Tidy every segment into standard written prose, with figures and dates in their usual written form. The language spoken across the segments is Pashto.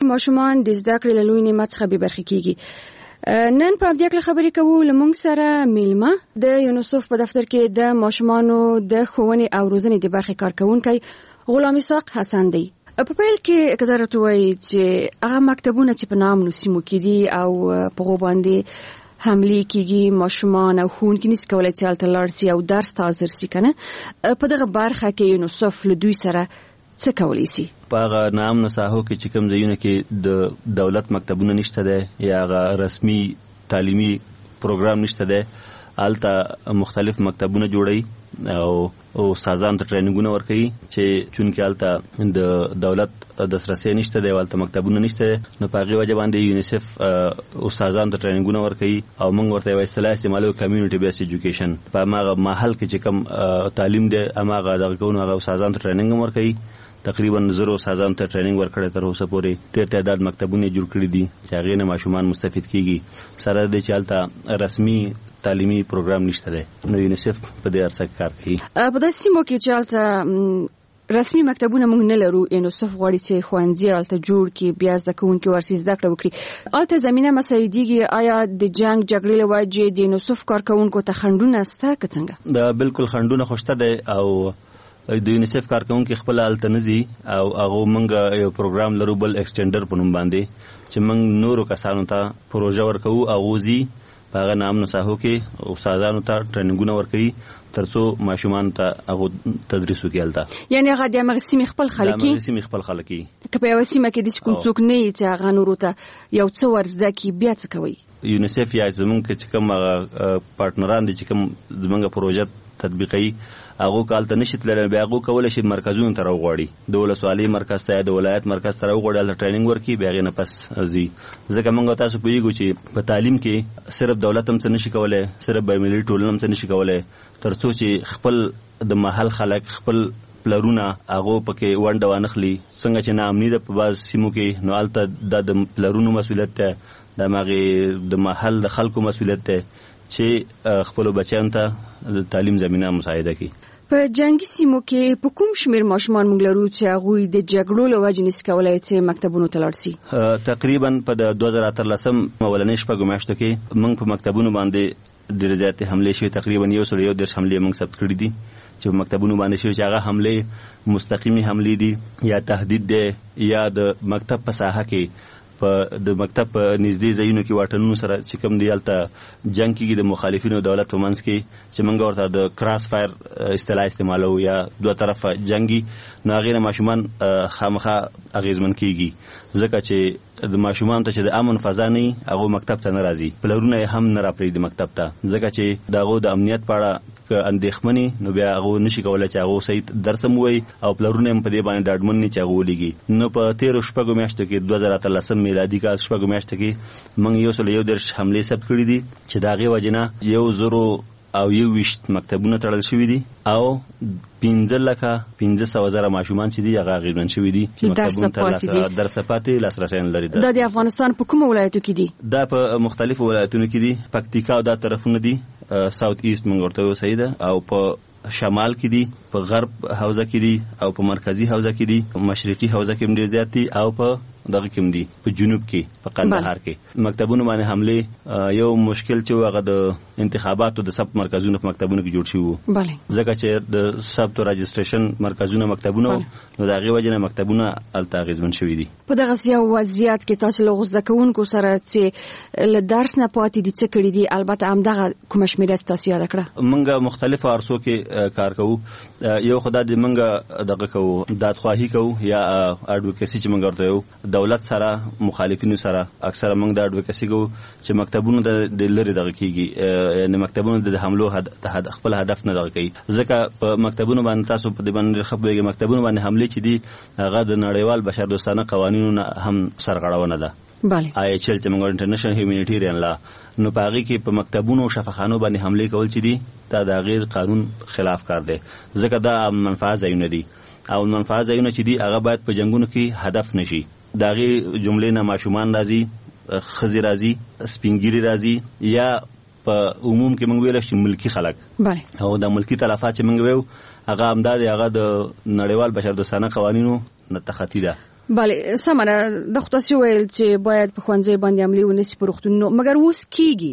ماشومان د زده کړې له لوی نعمت څخه بې برخې کیږي. نن په همدې اړه خبرې کوو. لمونږ سره میلمه د یونیسف په دفتر کې د ماشومانو د ښوونې او روزنې د برخې کارکونکی غلام اسحاق حسن دی. په پیل کې کدارت وایي چې هغه مکتبونه چې په نامنو سیمو کې دي او په هغو باندې حملې کېږي، ماشومان او ښوونکي نشي کولی چې هلته لاړ شي او درس ته حاضر شي که نه. په دغه برخه کې یونیسف له دوی سره څه کولی شي؟ په هغه نامنو ساحو کې چې کوم ځایونه کې د دولت مکتبونه نشته دی یا هغه رسمي تعلیمي پروګرام نشته دی، هلته مختلف مکتبونه جوړوي او استادانو ته ټریننګونه ورکوي چې چونکې هلته د دولت دسترسی نشته دی، هلته مکتبونه نشته دی، نو په هغې وجه باندې یونیسف استادانو ته ټریننګونه ورکوي او موږ ورته یوه اصطلاح استعمالوو کمیونټي بیس ایجوکیشن. په هماغه محل کې چې کوم تعلیم دی هماغه دغه کوو، نو هغه استادانو ته ټریننګ هم ورکوي. تقریبا 0 استادانو ته ټریننګ ورکړی تر اوسه پورې. ډېر تعداد مکتبونه جوړ کړي دي چې هغې نه ماشومان مستفید کیږي، سره د چې هلته رسمي تعلیمي پروګرام نشته دی. نو یونیسف په دې ارڅه کار کوي. په داسې سیمو کې چې هلته رسمي مکتبونه موږ نه لرو، یونیسف غواړي چې ښوونځي هلته جوړ کړي، بیا زده کوونکي ورسې زده کړه وکړي. هلته زمینه مساعدېږي؟ آیا د جنګ جګړې له وجې د یونیسف کارکوونکو ته خنډونه شته که څنګه؟ دا بالکل خنډونه خو شته دی او د یونیسف کارکوونکي خپل هلته نه ځي او هغه موږ یو پروګرام لرو بل ایکسټینډر په نوم باندې چې موږ نورو کسانو ته پروژه ورکوو. هغه ځي په هغه نامنو ساحو کې استادانو ته ټریننګونه ورکوي تر څو ماشومانو ته هغه تدریس وکړي هلته. یعنې هغه د همغې سیمې خپل خلک د همغې سیمې خپل خلک وي. که په یوه سیمه کې داسې کوم څوک نه وي چې هغه نورو ته یو څه ور زده کړي، بیا څه کوئ؟ یونیسف یا زمونږ چې کوم هغه پارټنران دي چې کوم زمونږ پروژه تطبیقوي، هغه که هلته نشي تللی بیا هغه کولی شي مرکزونو ته راوغواړي، د ولسوالۍ مرکز ته یا د ولایت مرکز ته راوغواړي، هلته ټریننګ ورکړي، بیا هغې نه پس ځي. ځکه موږ تاسو پوهېږو چې په تعلیم کې صرف دولت هم څه نشي کولی، صرف بینالمللي ټولنه هم څه نشي کولی، تر څو چې خپل د محل خلک خپل پلرونه هغه پکې ونډه وانخلي. څنګه چې ناامني ده په بعض سیمو کې، نو هلته د پلرونو مسؤلیت دی، د هغې د محل د خلکو مسؤلیت دی چې خپلو بچیانو ته د تعلیم زمینه مساعده کړي. په جنگي سیمو کې په کوم شمیر ماشومان موږ لرو چې هغوی د جګړو له وجې نشي کولی چې مکتبونو ته لاړ شي؟ تقریبا په د 2013 اولنۍ شپږو میاشتو کې موږ په مکتبونو باندې ډېرې زیاتې حملې شوي، تقریبا 111 حملې موږ ثبت کړي دي چې په مکتبونو باندې شوي، چې هغه حملې مستقیمي حملې دي یا تهدید دی یا د مکتب په ساحه کې په د مکتب په نږدې ځایونو کې واټنونو سره چې کوم دی هلته جنګ کېږي د مخالفینو دولت په منځ کې، چې موږ ورته د کراس فایر اصطلاح استعمالوو یا دوه طرفه جنګي، نو هغې نه ماشومان خامخا اغېزمن کېږي، ځکه چې د ماشومانو ته چې د امن فضا نه وي هغه مکتب ته نه راځي، پلرونه یې هم نه راپرېږدي مکتب ته، ځکه چې د هغو د امنیت په اړه که اندېښمنې نو بیا هغه نشي کولی چې هغه صحیح درس هم ووایي او پلرونه هم په دې باندې ډاډمن نه چې هغه ولیږي. نو په تېرو شپږو میاشتو کې 2013 میلادي کال شپږو میاشتو کې موږ 111 حملې ثبت کړي دي چې د هغې وجې نه 121 مکتبونه تړل شوي دي او 15,500,000 ماشومان چې دي هغه اغېزمن شوي دي چې مکتبونو ته درس پاتې لاسرسی نه لري. دا د افغانستان په کومو ولایتو کې دي؟ دا په مختلفو ولایتونو کې دي، پکتیکا او دا طرفونه دي، ساوث ایست موږ ورته وایو صحیح ده، او په شمال کې دي، په غرب حوزه کې دي، او په مرکزی حوزه کې دي، مشرقي حوزه کې هم ډېر زیات دي، او په دغه کې دي په جنوب کې په قندهار کې. مکتبونو باندې حملې یو مشکل چې هغه د انتخاباتو د ثبت مرکزونه په مکتبونو کې جوړ شوي وو، ځکه چې د ثبت او رجسټریشن مرکزونه مکتبونه وو، نو د هغې وجې نه مکتبونه هلته اغېزمن شوي دي. په دغسې یو وضعیت کې تاسو له زده کوونکو سره چې له درس نه پاتې دي څه کړي دي؟ البته همدغه کومه شمېره تاسو یاده کړه؟ موږ مختلفو عرصو کې کار کوو. یو خو دا د موږ دغه کوو دادخواهي کوو یا اډوکیسي چې موږ ورته یو دولت سره مخالفینو سره اکثره موږ د اډوکیسي کوو چې مکتبونو د لرې دغه کېږي، یعنې مکتبونو د حملو خپل هدف نه دغه کوي، ځکه په مکتبونو باندې تاسو په دې باندې ښه پوهېږئ مکتبونو باندې حملې چې دي هغه د نړیوال بشردوستانه قوانینو نه هم سرغړونه ده. IHL چې موږ انټرنیشنل هیومینیټیرین لا، نو په هغې کې په مکتبونو او شفاخانو باندې حملې کول چې دي دا د هغې قانون خلاف کار دی، ځکه دا منفعه ځایونه دي او منفعه ځایونه چې دي هغه باید په جنګونو کې هدف نشي. د هغې جملې نه ماشومان راځي، ښځې راځي، سپینګیري راځي، یا په عموم کې موږ ویلی چې ملکي خلک، او د ملکي تلفات چې موږ ویو هغه همدا دی، هغه د نړیوال بشردوستانه قوانینو نه تخطي ده. بله سمره د خصوصي ویل چې باید په خوانځي باندې عملي ونسی په روغتونونو مګر اوس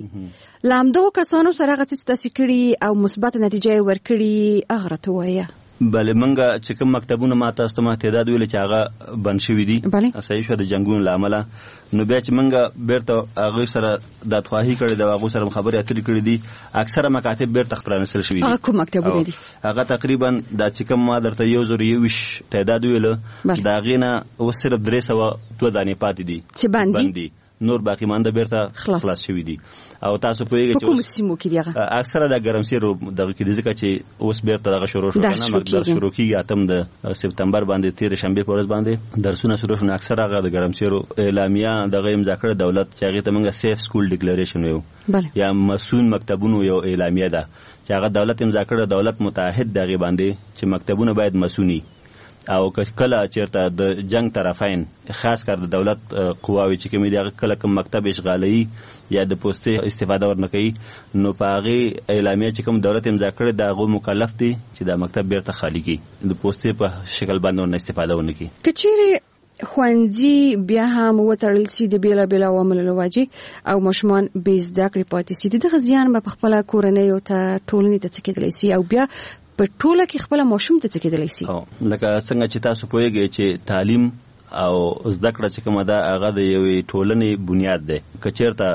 کیږي لامدو کسانو سره غڅ تاسو کړي او مثبت نتیجه ورکړي اغه ته وایي بله منګه چې کوم مکتبونه ما تاسو ته تعداد ویل چې هغه بند شوی دي صحیح شو د جنگونو لامل نو بیا چې منګه بیرته هغه سره د توهی کړي د هغه سره خبرې اترې کړې دي اکثره مکاتب بیرته خپرانسل شوی دي کوم مکتبونه دي هغه تقریبا د چې کوم ما درته یو زر یوش تعداد ویل دا غینه و صرف 302 دانې پاتې دي چې باندې نور باقی مانده بیرته خلاص شوی دي او تاسو پوهیږئ چې کوم سیمو کې دی اکثره د ګرمسیرو دغه کې ځکه چې اوس بیرته دغه شروع شو کنه مګر شروع کیږي اتم د سپتمبر باندې 13 شنبه پر ورځ باندې درسونه شروع شون اکثره هغه د ګرمسیرو اعلامیه دغه امضا کړ دولت چې هغه ته موږ سیف سکول ډیکلیریشن ویو یا مسون مکتبونو یو اعلامیه ده چې هغه دولت امضا کړ دولت متحد دغه باندې چې مکتبونه باید مسونی او کله چیرته د جنگ طرفین خاص کر د دولت قواوی چې کومې د کله کوم مکتب اشغالي یا د پوسټ استفاده ورنکوي نو پاغي اعلامیه چې کوم دولت امضا کړی دا غو مکلف دي چې د مکتب بیرته خالی کی د پوسټ په شکل باندې ورن استفاده ورنکي کچېره خوانځي بیا هم وترل سي د بیلا بیلا عوامل لواجی او مشمان بیز دکړې پاتې سي د غزيان په خپل کورنۍ او ته ټولنې ته څکېدلی سي او بیا په ټوله کې خپل ماشوم ته څکېدلی سي لکه څنګه چې تاسو پوهیږئ چې تعلیم او زده کړه چې کومه ده هغه د یوې ټولنې بنیاد ده کچېرته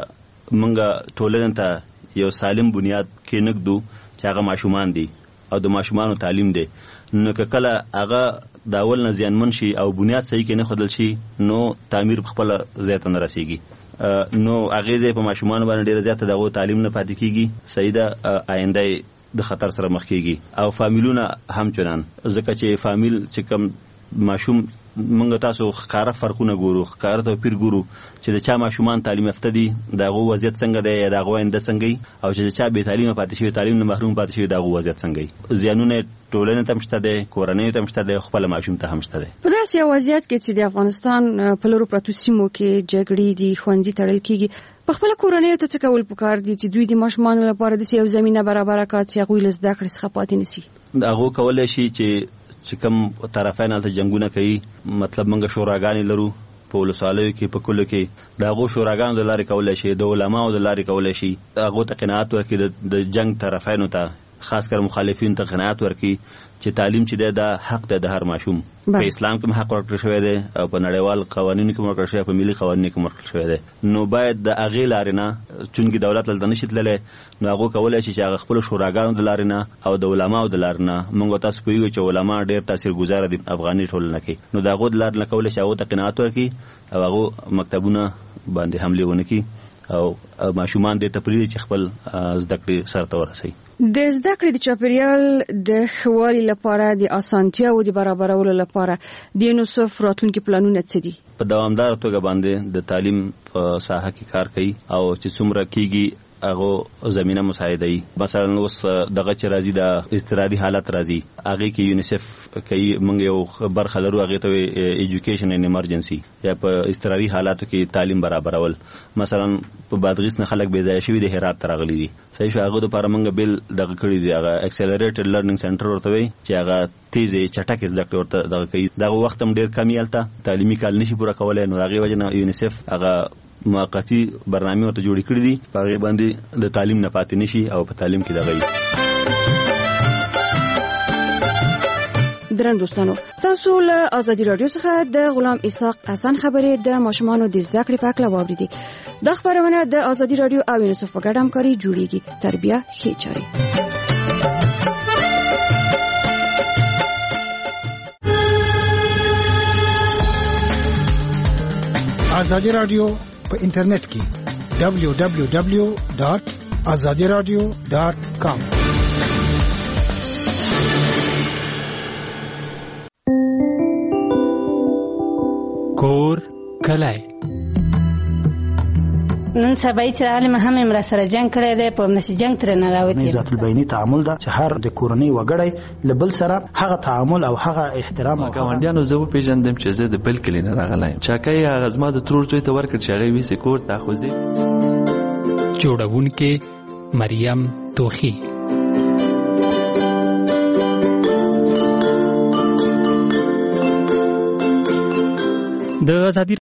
موږ ټولنې ته یو سالم بنیاد کې نګدو چې هغه ماشومان دي او د ماشومانو تعلیم دی نو کله هغه د اول نه زیانمن شي او بنیاد صحیح کې نه خدل شي نو تعمیر خپل ځای ته نه رسیږي نو هغه ځای په ماشومان باندې ډیر زیات دغه تعلیم نه پاتې کیږي صحیح ده آینده د خطر سره مخ کیږي او فامیلونه هم چنان ځکه چې فامیل چې کوم ماشوم منګ تاسو ښکارا فرقونه ګورو ښکارا توپیر ګورو چې د چا ماشومان تعلیم یافته دي دغه وضعیت څنګه دی یا دغه آینده څنګه او چې چا به تعلیم پاتې شي تعلیم نه محروم پاتې شي دغه وضعیت څنګه زیانونه ټولنې ته مشته دي کورنۍ ته مشته دي خپل ماشوم ته هم مشته دي په داسې وضعیت کې چې د افغانستان په لورو پروتو سیمو کې جګړې دي خوندې تړل کیږي په خپل کورنۍ ته څه کول پکار دي چې دوی د ماشومان لپاره د یو زمينه برابر کړي چې هغه لزده کړي څخه پاتې نشي هغه کولای شي چې کوم طرفین الته جنگونه کوي مطلب منګه شوراګانی لرو په ولسوالیو کې په کلو کې دغه شوراګانو د لارې کولای شي د علماو د لارې کولای شي هغه ته قناعت ورکړي د جنگ طرفینو ته خاص کر مخالفین ته قناعت ورکړي چې تعلیم چې د حق د هر ماشوم په اسلام کې حق ورکړل شوی دی او په نړیوال قوانینو کې ورکړل شوی په ملي قوانینو کې ورکړل شوی دی نو باید د اغه لارینه چونګي دولت لته نشیتللې نو هغه کولای شي چې هغه خپل شوراګانو د لارینه او د علماو د لارینه موږ تاسو پوهیږو چې علما ډېر تاثیرګذار دي افغاني ټولنه کې نو دغه د لارینه کولای شي هغه ته قناعت ورکړي او هغه مکتبونه باندې حمله ونکړي او ماشومان د تپریدي چې خپل زده کړې سره ورسي د زده کړې د چاپیریال د خوالي لپاره د اسانتیا او د برابرولو لپاره د یونیسف راتلونکي پلانونه څه دي په دوامدار توګه باندې د تعلیم په ساحه کې کار کوي او چې څومره کیږي هغه زمينه مساعدهي مثلا اوس دغه چې راځي د اضطراري حالت راځي هغه کې یونیسف کوي موږ یو برخه لرو هغه ته ایجوکیشن ان ایمرجنسي یا په اضطراري حالاتو کې تعلیم برابرول مثلا په بادغیس نه خلک بې ځای شوي د هرات ترغلي دي صحیح شو هغه لپاره موږ بل دغه کړی دی هغه اکسلریټډ لرنینګ سنټر ورته وي چې هغه تیز چټک زده کړه ورته دغه کوي دغه وخت هم ډیر کمی الته تعلیمي کال نشي پوره کولای نو هغه وجنه یونیسف هغه موقتی برنامه ورته جوړ کړی دي هغه باندې د تعلیم نه پاتې نشي او په تعلیم کې دغه درن دوستانو تاسو له ازادي رادیو څخه د غلام اسحاق حسن خبرې د ماشومانو د زده کړې په اړه واوریدي د خبرونه د ازادي رادیو او یونیسف په ګډه همکاري جوړیږي تربیه ښه چاري ازادي رادیو په انټرنیټ کې www.azadiradio.com کور کلای نن سبا چې عالم هم امر سره جنگ کړی دی په نس جنگ تر نه راوتی ذات البینی تعامل دا چې هر د کورنۍ وګړی لبل سره هغه تعامل او هغه احترام او ګاونډیانو زه پیژندم چې زه د بل کلی نه راغلایم چاکای هغه زما د ترور څوی ته ورکړ چې هغه وی سکور تاخوزي جوړونکې مریم توخی د ازادي